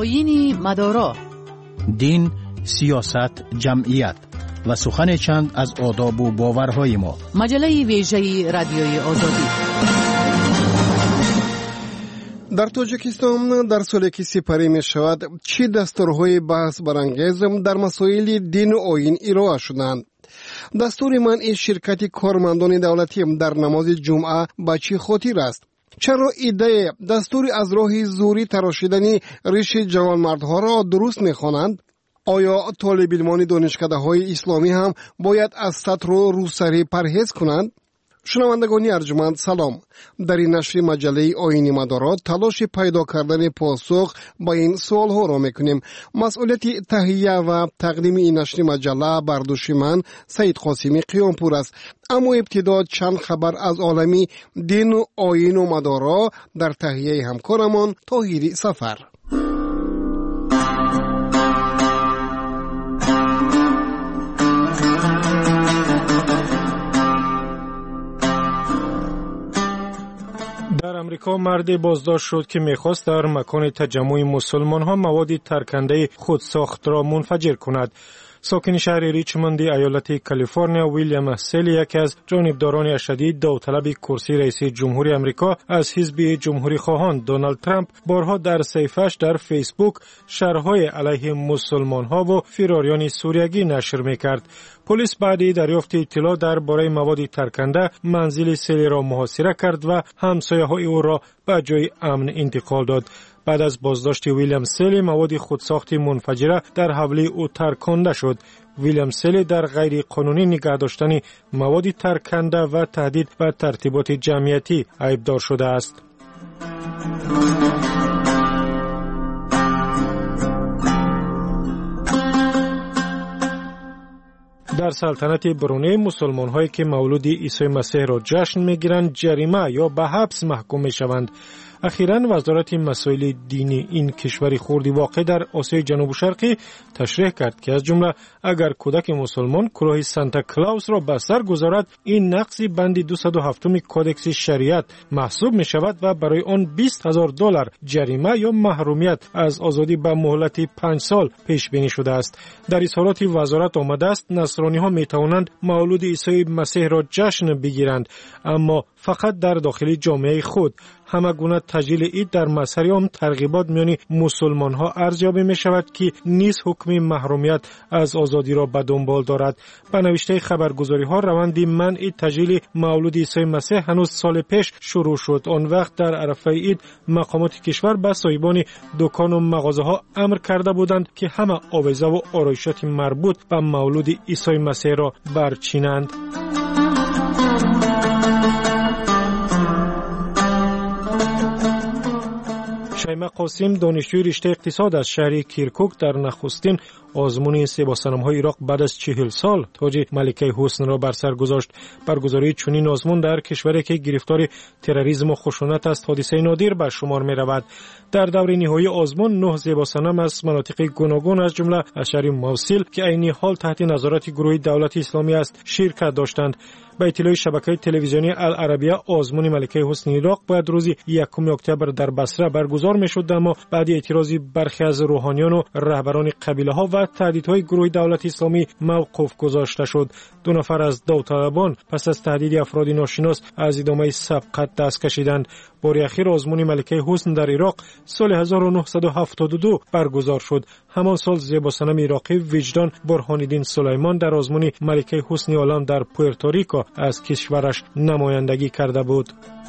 آیین مدارا، دین، سیاست، جمعیت و سخن چند از آداب و باورهای ما. مجله ویژه رادیوی آزادی. در تاجیکستان در سالی که سپری می شود چی دستورهای بحث برانگیز در مسائل دین و آیین ارائه شدند؟ دستور منع شرکت کارمندان دولتی در نماز جمعه به چه خاطر است؟ چرا ایده دستوری از راه زوری تراشیدن ریش جوانمردها را درست می خوانند؟ آیا طالب علمان دانشکده‌های اسلامی هم باید از سطر و روسری پرهیز کنند؟ شنوندگان ارجمند سلام. در این نشر مجله آیین مدارا تلاش پیدا کردن پاسخ با این سوال ها را میکنیم. مسئولیت تهیه و تقدیم این نشر مجله بر دوش من سید قاسمی قیامپور است. اما ابتدا چند خبر از عالمی دین و آیین و مدارا در تهیه همکارمان طاهری سفر. در امریکا مردی بازداشت شد که می‌خواست در مکان تجمع مسلمان‌ها مواد ترکنده خودساخت را منفجر کند. ساکن شهر ریچموند ایالت کالیفرنیا ویلیام سلی یکی از جانبداران اشدی داوطلب کرسی رئیس جمهوری امریکا از حزب جمهوری خواهان دونالد ترامپ بارها در صفحه‌اش در فیسبوک شرح‌های علیه مسلمان‌ها و فراریان سوریگی نشر می‌کرد. پلیس بعد دریافت اطلاع درباره مواد ترکنده منزل سلی را محاصره کرد و همسایه‌های او را به جای امن انتقال داد. بعد از بازداشت ویلیام سلی مواد خودساخت منفجره در حوله او ترکانده شد. ویلیام سلی در غیر قانونی نگه داشتن مواد ترکنده و تهدید به ترتیبات جمعیتی عیبدار شده است. در سلطنت برونی مسلمان هایی که مولود عیسی مسیح را جشن میگیرند جریمه یا به حبس محکوم میشوند. اخیراً وزارت مسائل دینی این کشور خردی واقع در آسیای جنوب شرقی تشریح کرد که از جمله اگر کودک مسلمان کلاه سانتا کلاوس را به سر گذارد این نقض بند 207 کودکس شریعت محسوب می شود و برای آن $20,000 جریمه یا محرومیت از آزادی به مهلت 5 سال پیش بینی شده است. در اظهارات وزارت آمده است نصرانی ها می توانند مولود عیسی مسیح را جشن بگیرند اما فقط در داخل جامعه خود. همه گونه تجلیل عید در مظهر عام ترغیبات میان مسلمان ها ارزیابی می شود که نیز حکم محرومیت از آزادی را به دنبال دارد. به نوشته خبرگزاری ها روند منع تجلیل مولود عیسی مسیح هنوز سال پیش شروع شد. آن وقت در عرفه عید مقامات کشور به صاحبان دکان و مغازه ها امر کرده بودند که همه آویزه و آرایشات مربوط به مولود عیسی مسیح را برچینند. شیمه قاسم دانشجوی رشته اقتصاد از شهر کیرکوک در نخستین آزمون سه‌باسنام‌های عراق بعد از 40 سال تاج ملکه حسن را بر سر گذاشت. برگزاری چنین آزمون در کشوری که گرفتار تروریسم و خشونت است حادثه نادر به شمار می‌رود. در دور نهایی آزمون 9 سه‌باسنام از مناطق گوناگون از جمله از شهر موصل که عین حال تحت نظارت گروه دولت اسلامی است شرکت داشتند. به اطلاع شبکه تلویزیونی العربیه آزمون ملکه حسن عراق بعد روز 1 اکتبر در بصره برگزار می‌شد اما بعد اعتراضی برخی از روحانیان و رهبران قبیله‌ها و تهدیدهای گروه دولت اسلامی موقوف گذاشته شد. 2 نفر از داوطلبان پس از تهدید افراد ناشناس از ادامه سبقت دست کشیدند. بار اخیر آزمون ملکه حسن در عراق سال 1972 برگزار شد. همان سال زیباسنام عراقی وجدان برهان‌الدین سلیمان در آزمون ملکه حسن عالم در پورتوریکو از کشورش نمایندگی کرده بود.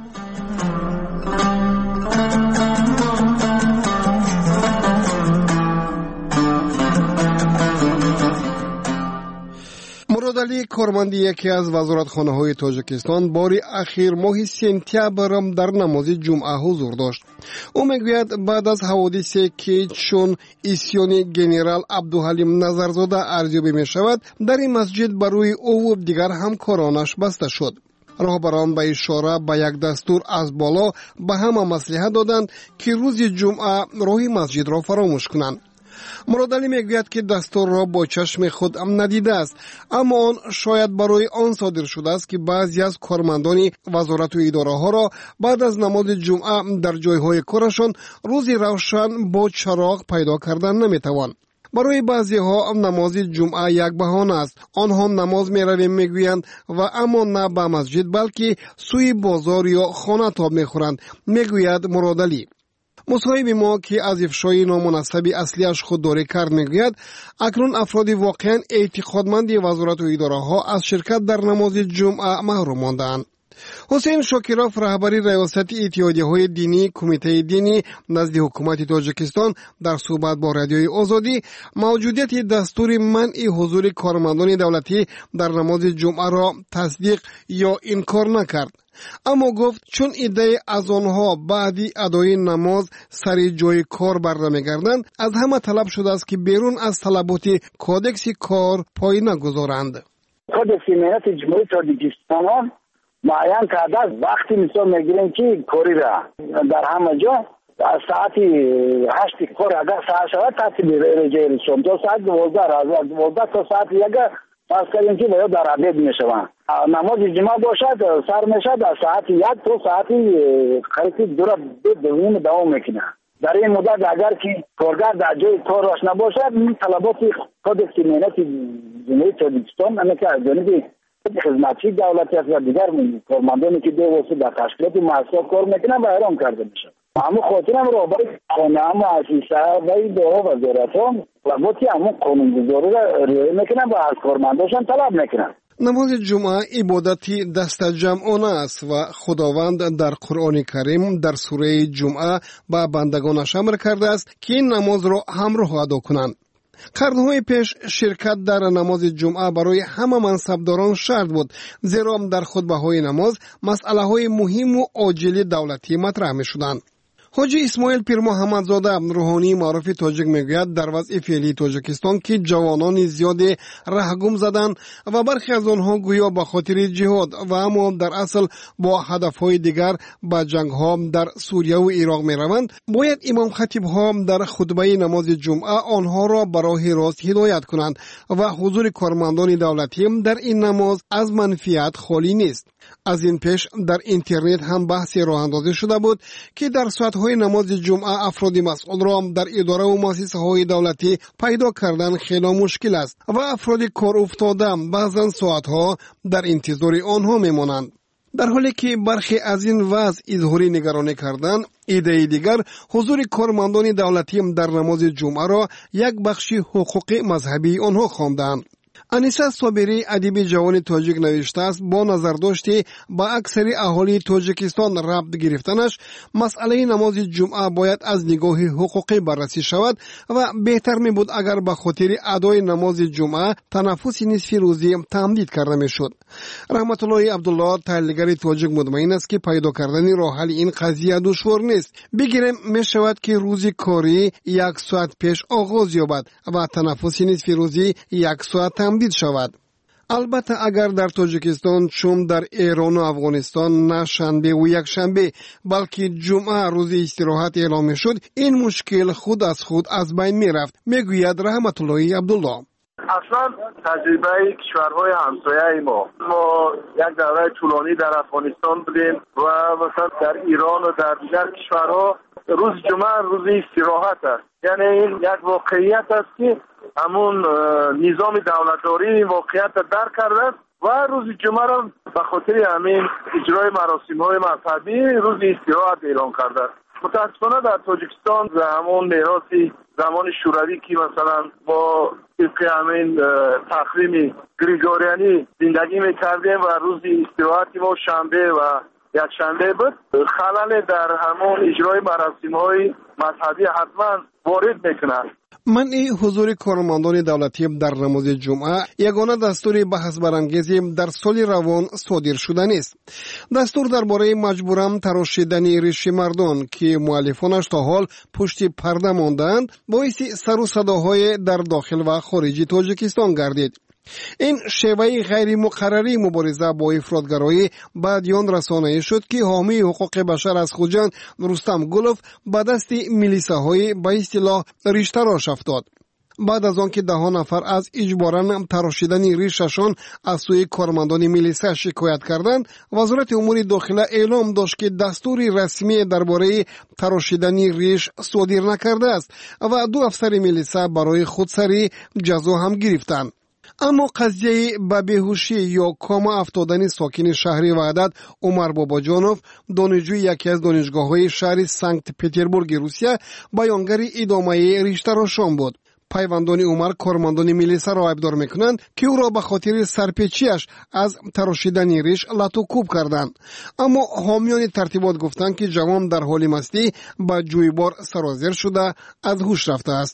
مرادعلی کارمند یکی از وزارتخانه‌های تاجیکستان بار اخیر ماه سپتامبر در نماز جمعه حضور داشت. او میگوید بعد از حوادثی که چون اسیان گنرال عبدالحلیم نظرزاده ارزیابی می شود در این مسجد برای او و دیگر همکارانش بسته شد. راهبران به اشاره به یک دستور از بالا به همه مصلحت دادند که روز جمعه راه مسجد را فراموش کنند. مرادعلی میگوید که دستور را با چشم خود ندیده است، اما آن شاید برای آن صادر شده است که بعضی از کارمندان وزارت و اداره ها را بعد از نماز جمعه در جایهای کارشان روزی روشن با چراغ پیدا کردن نمیتوان. برای بعضی ها نماز جمعه یک بهانه است. آنها نماز میرویم میگویند و اما نه به مسجد بلکه سوی بازار یا خانه تاب میخورند، میگوید مرادعلی. مصاحب ما که از افشای نامناسب اصلیش خودداری کرد میگوید اکنون افراد واقعا اعتقادمند وزارت و اداره ها از شرکت در نماز جمعه محروم ماندند. حسین شاکیروف رهبری ریاست اتحادیه های دینی کمیته دینی نزد حکومت تاجیکستان در صحبت با رادیوی آزادی موجودیت دستور منع حضور کارمندان دولتی در نماز جمعه را تصدیق یا انکار نکرد، اما گفت چون ایده از آنها بعدی ادای نماز سر جای کار برنمیگردند از همه طلب شده است که بیرون از طلبات کودکس کار پای نگذارند. کودکس مهنت جمهوری تاجیکستان معین کرده است وقتی مثال میگیریم که کاری را در همه جا ساعت 8 کار اگر ساعت شود تعطیل رجای رسوم تا ساعت 12 تا ساعت 1 پس کردیم که باید در عبید میشوند. نماز جمعه باشد سر میشد از ساعت 1 تا ساعت خیلی دور دوام میکنه. در این مدت اگر که کارگر در جای کارش نباشد طلبات کودکس مهنت جمهوری تاجیکستان که از جانب خدمتچی دولتی است و دیگر کارمندانی که واسه در تشکیلات مؤسسات کار میکنن و احرام کرده میشن. اما خاطرم رهبر خانه و مؤسسه و اداره وزارت ها طلباتی همون قانونگذاری را رعایت میکنن و از کارمنداشان طلب میکنن. نماز جمعه عبادتی دست جمعانه است و خداوند در قرآن کریم در سوره جمعه به بندگانش امر کرده است که این نماز را همراه ادا کنند. قرنهای پیش شرکت در نماز جمعه برای همه منصبداران شرط بود، زیرا در خطبه‌های نماز مسئله های مهم و عاجل دولتی مطرح می شدند. حاجی اسماعیل پیر محمدزاده روحانی معروف تاجیک میگوید در وضع فعلی تاجیکستان که جوانان زیادی رهگم زدند و برخی از آنها گویا به خاطر جهاد و اما در اصل با هدفهای دیگر به جنگ‌ها در سوریه و عراق میروند، باید امام خطیب ها در خطبه نماز جمعه آنها را به راه راست هدایت کنند و حضور کارمندان دولتی در این نماز از منفیت خالی نیست. از این پیش در اینترنت هم بحثی راه اندازی شده بود که در ساعت‌های نماز جمعه افراد مسئول را در اداره و مؤسسه‌های دولتی پیدا کردن خیلی مشکل است و افراد کار افتاده بعضن ساعت‌ها در انتظار آنها میمانند. در حالی که برخی از این وضع اظهاری نگرانی کردند، ایده دیگر حضور کارمندان دولتی در نماز جمعه را یک بخش حقوق مذهبی آنها خواندند. انیسه صابری ادیب جوان تاجیک نوشته است با نظرداشتی با اکثر اهالی تاجیکستان ربط گرفتنش مسئله نماز جمعه باید از نگاه حقوقی بررسی شود و بهتر می بود اگر به خاطر ادای نماز جمعه تنفس نصف روزی تمدید کرده می شد. رحمت الله عبدالله تحلیلگر تاجیک مطمئن است که پیدا کردن راه حل این قضیه دشوار نیست. بگیریم می شود که روزی کاری 1 ساعت پیش آغاز یابد و تنفس نصف روزی 1 ساعت تمدید شود. البته اگر در تاجیکستان چون در ایران و افغانستان نه شنبه و یک شنبه بلکه جمعه روز استراحت اعلام شد، این مشکل خود از بین می رفت، میگوید رحمت الله عبدالله. اصلا تجربه کشورهای همسایه ما یک دوره طولانی در افغانستان بودیم و مثلا در ایران و در دیگر کشورها روز جمعه روز استراحت است. یعنی این یک واقعیت است که همون نظام دولتداری واقعیت درک کرده است و روز جمعه را به خاطر همین اجرای مراسم‌های مذهبی روز استراحت اعلام کرده است. متاسفانه در تاجیکستان همون میراثی زمان شوروی که مثلا با طبق همین تقویم گریگوریانی زندگی میکردیم و روز استراحت ما شنبه و یک شنبه بود، خلل در همون اجرای مراسم‌های مذهبی حتما وارد میکنند. منع حضور کارمندان دولتی در نماز جمعه یگانه دستور بحث برانگیزی در سال روان صادر شده نیست. دستور درباره مجبورم تراشیدن ریش مردان که مؤلفانش تا حال پشت پرده ماندند باعث سر و صداهای در داخل و خارج تاجیکستان گردید. این شیوه غیر مقرری مبارزه با افراطگرایی بعدیان رسانه‌ای شد که حامی حقوق بشر از خوجند رستم گلوف به دست میلیساهای به اصطلاح ریش تراش افتاد. بعد از آن که 10 نفر از اجباراً تراشیدن ریششان از سوی کارمندان میلیسا شکایت کردند، وزارت امور داخله اعلام داشت که دستوری رسمی درباره تراشیدن ریش صادر نکرده است و 2 افسر میلیسا برای خودسری جزا هم گرفتند. اما قضیه به بیهوشی یا کاما افتادن ساکن شهر وحدت عمر باباجانوف، دانشجوی یکی از دانشگاه‌های شهر سنت پترزبورگ روسیه، بیانگر ادامه ریش تراشان بود. پیوندان عمر کارمندان میلیسا را ابدار میکنند که او را به خاطر سرپیچیش از تراشیدن ریش لطوکوب کردند. اما حامیان ترتیبات گفتند که جوان در حال مستی به جویبار سرازیر شده از هوش رفته است.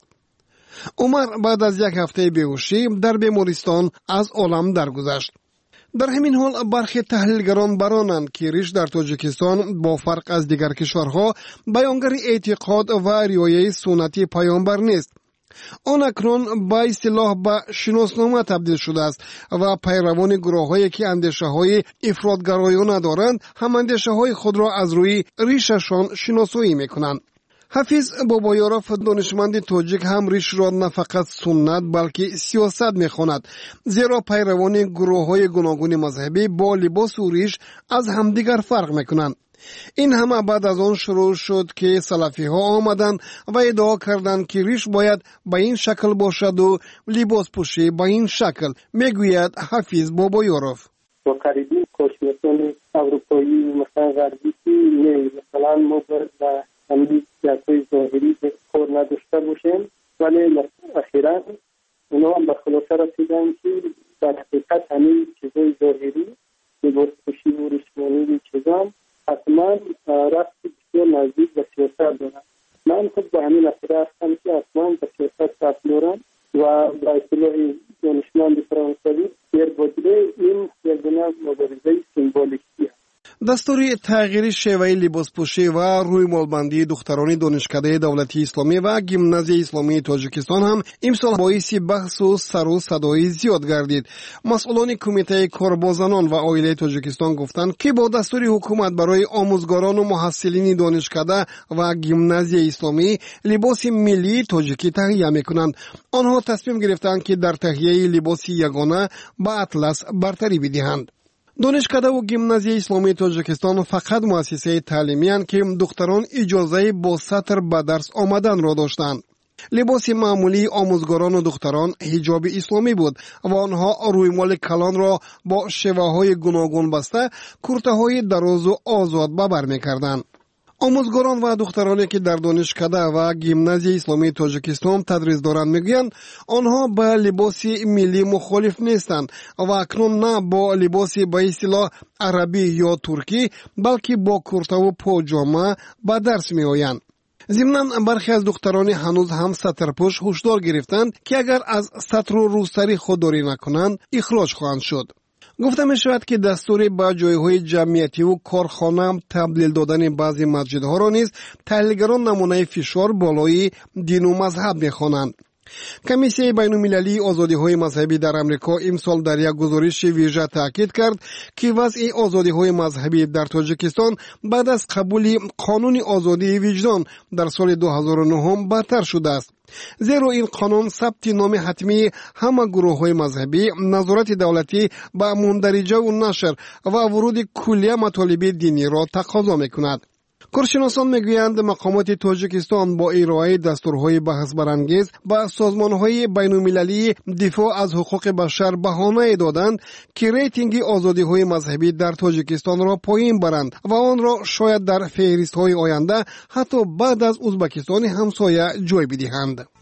عمر بعد از 1 هفته بیهوشی در بیمارستان از عالم درگذشت. در همین حال برخی تحلیلگران برانند که ریش در تاجیکستان با فرق از دیگر کشورها بیانگر اعتقاد و رعایت سنتی پیامبر نیست. آن اکنون به اصطلاح به شناسنامه تبدیل شده است و پیروان گروه‌هایی که اندیشه‌های افراطگرایانه دارند هم اندیشه‌های خود را از روی ریششان شناسایی می‌کنند. حفیظ بابایاروف دانشمند تاجیک هم ریش را نه فقط سنت بلکه سیاست می‌خواند، زیرا پیروان گروه‌های گوناگون مذهبی با لباس و ریش از همدیگر فرق می‌کنند. این همه بعد از آن شروع شد که سلفی ها آمدند و ادعا کردند که ریش باید به این شکل باشد و لباس پوشی به این شکل، میگوید حفیظ بابایاروف. با قریبی کشورهای اروپایی مثلا غربی که مثلا ما به همین سیاست‌های ظاهری کار نداشته باشیم، ولی اخیراً اونا هم به خلاصه رسیدن که در حقیقت همین چیزهای ظاهری لباس پوشی و ریشمانی چیزان حتما رفت بسیار نزدیک به سیاست دارن. من خود به همین عقیده هستم که حتما به سیاست رفت دارن و به اصطلاح دانشمند فرانسوی پیربادله این یگانه مبارزه سیمبولیکی است. دستور تغییر شیوه لباس پوشی و روی مالبندی دختران دانشکده دولتی اسلامی و گیمنازیای اسلامی تاجیکستان هم امسال باعث بحث و سر و صدای زیاد گردید. مسئولان کمیته کار زنان و عائله تاجیکستان گفتند که با دستور حکومت برای آموزگاران و محصلین دانشکده و گیمنازیای اسلامی لباس ملی تاجیکی تهیه می‌کنند. آنها تصمیم گرفتند که در تهیه لباس یگانه به اطلس برتری بدهند. دانشکده و گیمنازیای اسلامی تاجیکستان فقط مؤسسه تعلیمی اند که دختران اجازه با سطر به درس آمدن را داشتند. لباس معمولی آموزگاران و دختران حجاب اسلامی بود و آنها رویمال کلان را با شیوه‌های گوناگون بسته کرته‌های دراز و آزاد به بر می‌کردند. آموزگاران و دخترانی که در دانشکده و گیمنازیای اسلامی تاجیکستان تدریس دارند میگویند آنها با لباس ملی مخالف نیستند و اکنون نه با لباس به اصطلاح عربی یا ترکی بلکه با کرته و پاجامه به درس میآیند. ضمناً برخی از دختران هنوز هم سطرپوش هشدار گرفتند که اگر از سطر و روسری خودداری نکنند اخراج خواهند شد. گفته می شود که دستور به جایهای جمعیتی و کارخانه تبدیل دادن بعضی مسجدها را نیز تحلیلگران نمونه فشار بالای دین و مذهب می خوانند. کمیسیون بین‌المللی آزادی‌های مذهبی در امریکا امسال در یک گزارش ویژه تاکید کرد که وضع آزادی‌های مذهبی در تاجیکستان بعد از قبول قانون آزادی وجدان در سال 2009 بدتر شده است. زیرا این قانون ثبت نام حتمی همه گروه‌های مذهبی، نظارت دولتی به مندرجه و نشر و ورود کلیه مطالب دینی را تقاضا می‌کند. کارشناسان میگویند مقامات تاجیکستان با ارائه دستورهای بحث برانگیز به سازمانهای بین‌المللی دفاع از حقوق بشر بهانه دادند که ریتینگ آزادی‌های مذهبی در تاجیکستان را پایین برند و آن را شاید در فهرست‌های آینده حتی بعد از ازبکستان همسایه جای بدهند.